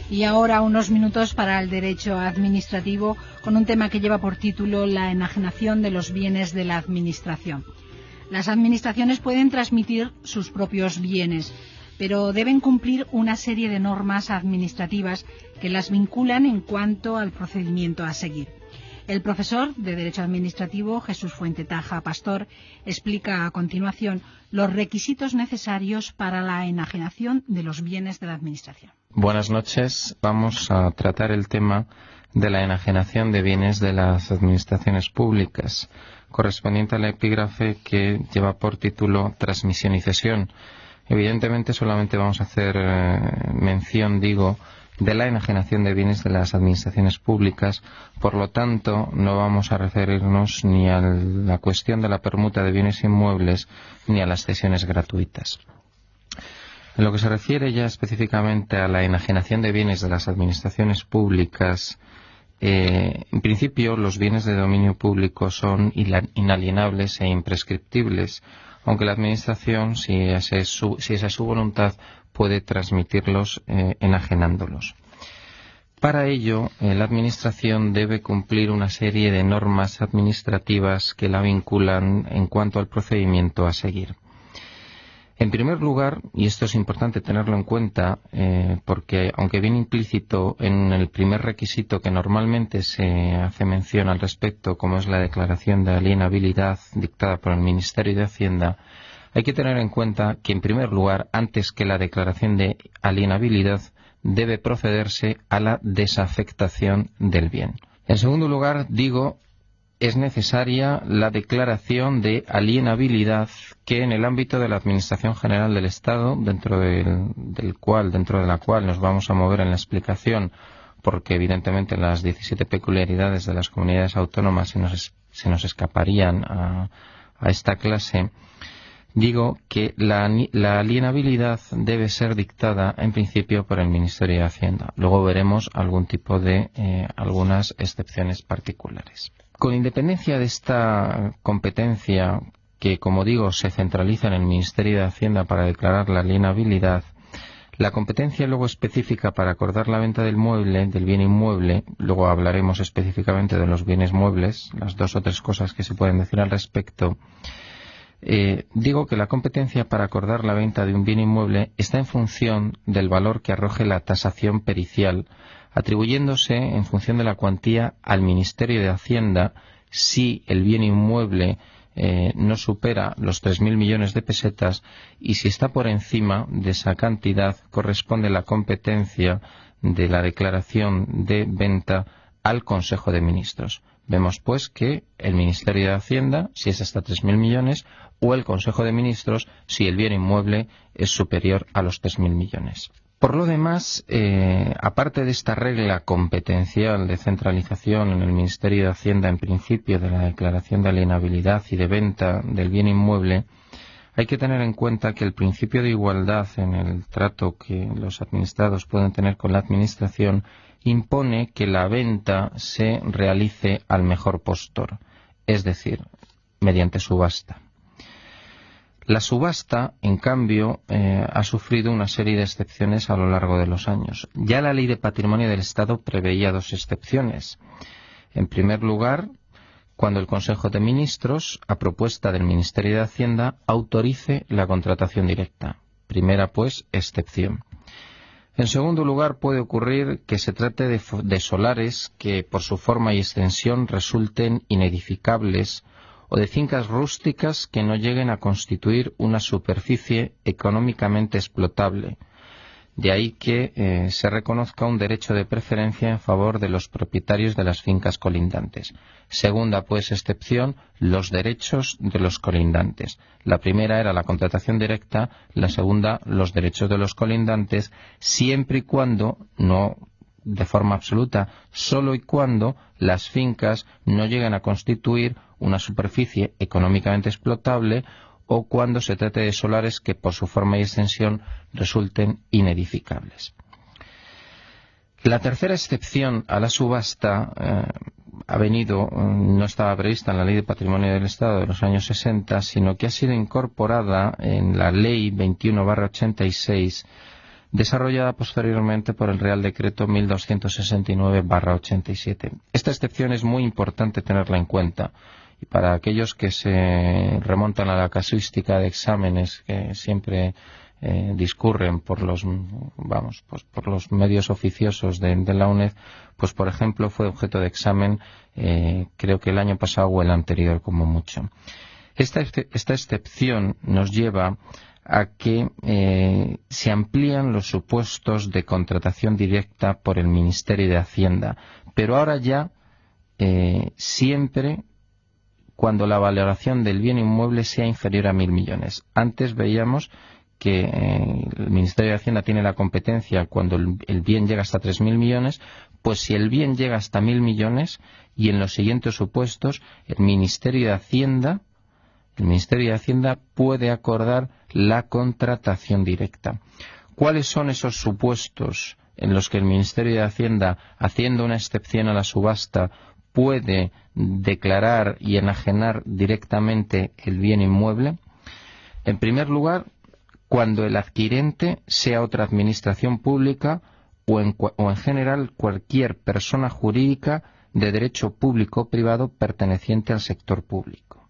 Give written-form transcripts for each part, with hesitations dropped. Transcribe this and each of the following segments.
Y ahora unos minutos para el derecho administrativo con un tema que lleva por título la enajenación de los bienes de la Administración. Las administraciones pueden transmitir sus propios bienes, pero deben cumplir una serie de normas administrativas que las vinculan en cuanto al procedimiento a seguir. El profesor de Derecho Administrativo, Jesús Fuentetaja Pastor, explica a continuación los requisitos necesarios para la enajenación de los bienes de la Administración. Buenas noches. Vamos a tratar el tema de la enajenación de bienes de las administraciones públicas, correspondiente al epígrafe que lleva por título Transmisión y cesión. Evidentemente solamente vamos a hacer mención, de la enajenación de bienes de las administraciones públicas. Por lo tanto, no vamos a referirnos ni a la cuestión de la permuta de bienes inmuebles ni a las cesiones gratuitas. En lo que se refiere ya específicamente a la enajenación de bienes de las administraciones públicas, en principio los bienes de dominio público son inalienables e imprescriptibles, aunque la Administración, si esa es su voluntad, puede transmitirlos enajenándolos. Para ello, la Administración debe cumplir una serie de normas administrativas que la vinculan en cuanto al procedimiento a seguir. En primer lugar, y esto es importante tenerlo en cuenta, porque aunque viene implícito en el primer requisito que normalmente se hace mención al respecto, como es la declaración de alienabilidad dictada por el Ministerio de Hacienda, hay que tener en cuenta que, en primer lugar, antes que la declaración de alienabilidad, debe procederse a la desafectación del bien. En segundo lugar, es necesaria la declaración de alienabilidad que en el ámbito de la Administración General del Estado, dentro de la cual nos vamos a mover en la explicación, porque evidentemente las 17 peculiaridades de las comunidades autónomas se nos escaparían a esta clase, que la alienabilidad debe ser dictada en principio por el Ministerio de Hacienda. Luego veremos algún tipo de algunas excepciones particulares. Con independencia de esta competencia que, como se centraliza en el Ministerio de Hacienda para declarar la alienabilidad, la competencia luego específica para acordar la venta del bien inmueble, luego hablaremos específicamente de los bienes muebles, las 2 o 3 cosas que se pueden decir al respecto. Que la competencia para acordar la venta de un bien inmueble está en función del valor que arroje la tasación pericial, atribuyéndose en función de la cuantía al Ministerio de Hacienda si el bien inmueble no supera los 3.000 millones de pesetas, y si está por encima de esa cantidad corresponde la competencia de la declaración de venta al Consejo de Ministros. Vemos pues que el Ministerio de Hacienda, si es hasta 3.000 millones, o el Consejo de Ministros, si el bien inmueble es superior a los 3.000 millones. Por lo demás, aparte de esta regla competencial de centralización en el Ministerio de Hacienda en principio de la declaración de alienabilidad y de venta del bien inmueble, hay que tener en cuenta que el principio de igualdad en el trato que los administrados pueden tener con la Administración impone que la venta se realice al mejor postor, es decir, mediante subasta. La subasta, en cambio, ha sufrido una serie de excepciones a lo largo de los años. Ya la Ley de Patrimonio del Estado preveía 2 excepciones. En primer lugar, cuando el Consejo de Ministros, a propuesta del Ministerio de Hacienda, autorice la contratación directa. Primera, pues, excepción. En segundo lugar, puede ocurrir que se trate de solares que, por su forma y extensión, resulten inedificables, o de fincas rústicas que no lleguen a constituir una superficie económicamente explotable. De ahí que se reconozca un derecho de preferencia en favor de los propietarios de las fincas colindantes. Segunda, pues, excepción, los derechos de los colindantes. La primera era la contratación directa, la segunda, los derechos de los colindantes, siempre y cuando, no de forma absoluta, solo y cuando las fincas no lleguen a constituir una superficie económicamente explotable, o cuando se trate de solares que por su forma y extensión resulten inedificables. La tercera excepción a la subasta no estaba prevista en la Ley de Patrimonio del Estado de los años 60, sino que ha sido incorporada en la Ley 21/86 desarrollada posteriormente por el Real Decreto 1269/87. Esta excepción es muy importante tenerla en cuenta, y para aquellos que se remontan a la casuística de exámenes que siempre discurren por los medios oficiosos de la UNED, pues por ejemplo fue objeto de examen creo que el año pasado o el anterior como mucho. Esta excepción nos lleva a que se amplían los supuestos de contratación directa por el Ministerio de Hacienda, pero ahora ya siempre cuando la valoración del bien inmueble sea inferior a 1.000 millones. Antes veíamos que el Ministerio de Hacienda tiene la competencia cuando el bien llega hasta 3.000 millones, pues si el bien llega hasta 1.000 millones y en los siguientes supuestos, el Ministerio de Hacienda puede acordar la contratación directa. ¿Cuáles son esos supuestos en los que el Ministerio de Hacienda, haciendo una excepción a la subasta, puede declarar y enajenar directamente el bien inmueble? En primer lugar, cuando el adquirente sea otra administración pública o en general cualquier persona jurídica de derecho público o privado perteneciente al sector público.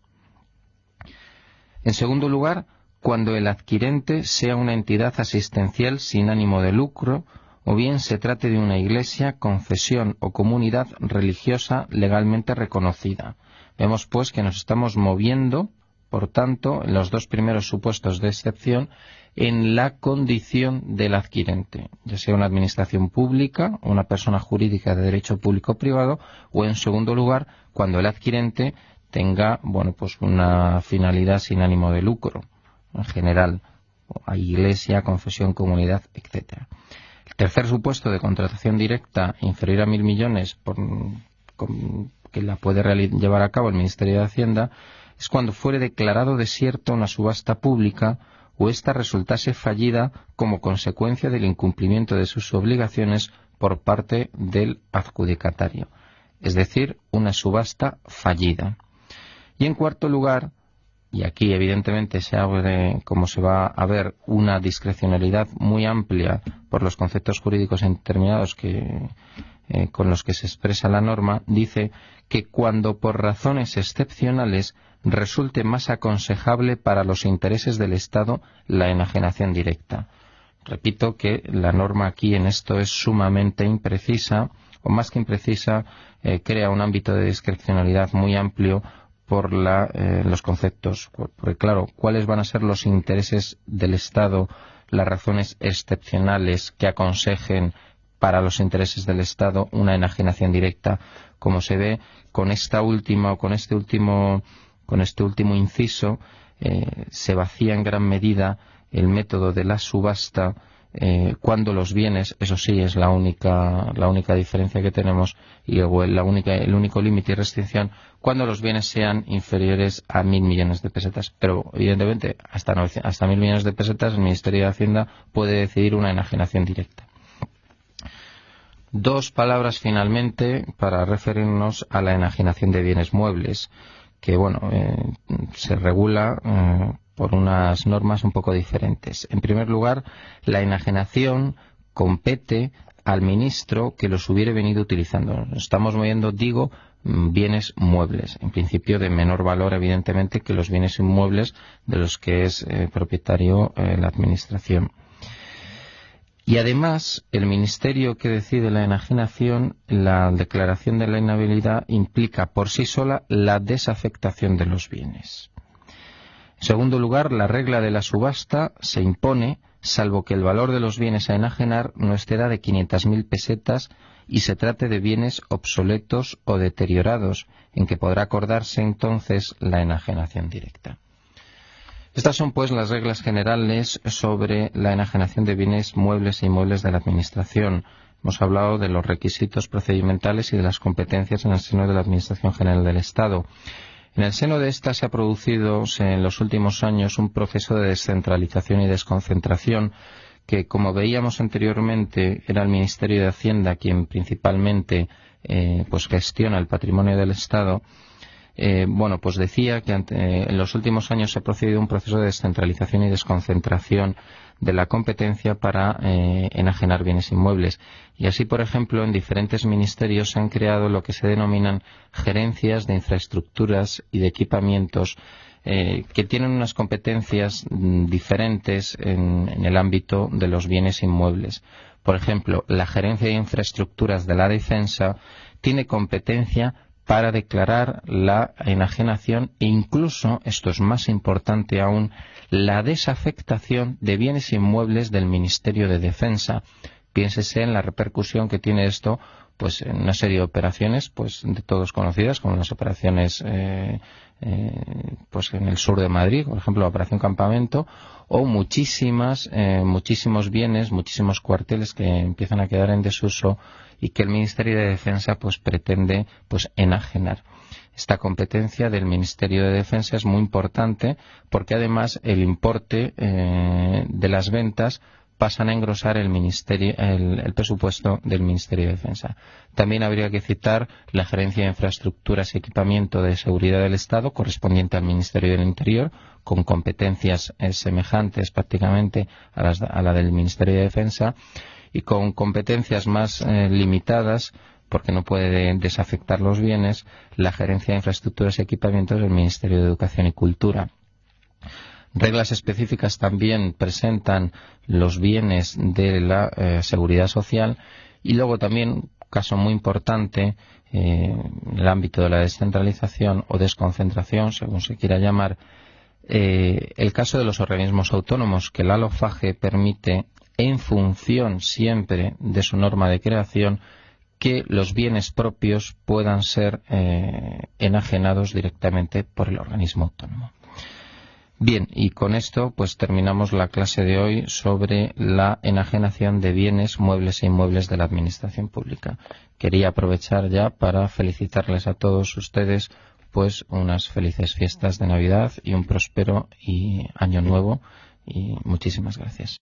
En segundo lugar, cuando el adquirente sea una entidad asistencial sin ánimo de lucro o bien se trate de una iglesia, confesión o comunidad religiosa legalmente reconocida. Vemos pues que nos estamos moviendo, por tanto, en los dos primeros supuestos de excepción, en la condición del adquirente, ya sea una administración pública, una persona jurídica de derecho público o privado, o en segundo lugar, cuando el adquirente tenga, una finalidad sin ánimo de lucro, en general, hay iglesia, confesión, comunidad, etcétera. El tercer supuesto de contratación directa inferior a 1.000 millones que la puede llevar a cabo el Ministerio de Hacienda es cuando fuere declarado desierta una subasta pública o ésta resultase fallida como consecuencia del incumplimiento de sus obligaciones por parte del adjudicatario, es decir, una subasta fallida. Y en cuarto lugar, y aquí evidentemente se abre, como se va a ver, una discrecionalidad muy amplia por los conceptos jurídicos determinados con los que se expresa la norma, dice que cuando por razones excepcionales resulte más aconsejable para los intereses del Estado la enajenación directa. Repito que la norma aquí en esto es sumamente imprecisa, o más que imprecisa, crea un ámbito de discrecionalidad muy amplio por los conceptos. Porque claro, ¿cuáles van a ser los intereses del Estado, las razones excepcionales que aconsejen para los intereses del Estado una enajenación directa? Como se ve con esta última o con este último inciso, se vacía en gran medida el método de la subasta cuando los bienes, eso sí es la única diferencia que tenemos, y luego el único límite y restricción, cuando los bienes sean inferiores a 1.000 millones de pesetas. Pero evidentemente hasta 1.000 millones de pesetas el Ministerio de Hacienda puede decidir una enajenación directa. Dos palabras finalmente para referirnos a la enajenación de bienes muebles, que se regula por unas normas un poco diferentes. En primer lugar, la enajenación compete al ministro que los hubiere venido utilizando. Estamos moviendo, bienes muebles, en principio de menor valor, evidentemente, que los bienes inmuebles de los que es propietario la administración. Y además, el ministerio que decide la enajenación, la declaración de la inhabilidad, implica por sí sola la desafectación de los bienes. En segundo lugar, la regla de la subasta se impone, salvo que el valor de los bienes a enajenar no exceda de 500.000 pesetas y se trate de bienes obsoletos o deteriorados, en que podrá acordarse entonces la enajenación directa. Estas son, pues, las reglas generales sobre la enajenación de bienes muebles e inmuebles de la Administración. Hemos hablado de los requisitos procedimentales y de las competencias en el seno de la Administración General del Estado. En el seno de esta se ha producido en los últimos años un proceso de descentralización y desconcentración que, como veíamos anteriormente, era el Ministerio de Hacienda quien principalmente gestiona el patrimonio del Estado. Pues decía que en los últimos años se ha procedido a un proceso de descentralización y desconcentración de la competencia para enajenar bienes inmuebles. Y así, por ejemplo, en diferentes ministerios se han creado lo que se denominan gerencias de infraestructuras y de equipamientos que tienen unas competencias diferentes en el ámbito de los bienes inmuebles. Por ejemplo, la Gerencia de Infraestructuras de la Defensa tiene competencia para declarar la enajenación e incluso, esto es más importante aún, la desafectación de bienes inmuebles del Ministerio de Defensa. Piénsese en la repercusión que tiene esto pues en una serie de operaciones pues de todos conocidas, como las operaciones pues en el sur de Madrid, por ejemplo la Operación Campamento, o muchísimos bienes, muchísimos cuarteles que empiezan a quedar en desuso y que el Ministerio de Defensa pues pretende pues enajenar. Esta competencia del Ministerio de Defensa es muy importante porque además el importe de las ventas pasan a engrosar el presupuesto del Ministerio de Defensa. También habría que citar la Gerencia de Infraestructuras y Equipamiento de Seguridad del Estado, correspondiente al Ministerio del Interior, con competencias semejantes prácticamente a la del Ministerio de Defensa, y con competencias más limitadas, porque no puede desafectar los bienes, la Gerencia de Infraestructuras y Equipamientos del Ministerio de Educación y Cultura. Reglas específicas también presentan los bienes de la seguridad social, y luego también, caso muy importante, en el ámbito de la descentralización o desconcentración, según se quiera llamar, el caso de los organismos autónomos, que la LOFAGE permite, en función siempre de su norma de creación, que los bienes propios puedan ser enajenados directamente por el organismo autónomo. Bien, y con esto pues terminamos la clase de hoy sobre la enajenación de bienes muebles e inmuebles de la Administración Pública. Quería aprovechar ya para felicitarles a todos ustedes pues unas felices fiestas de Navidad y un próspero año nuevo, y muchísimas gracias.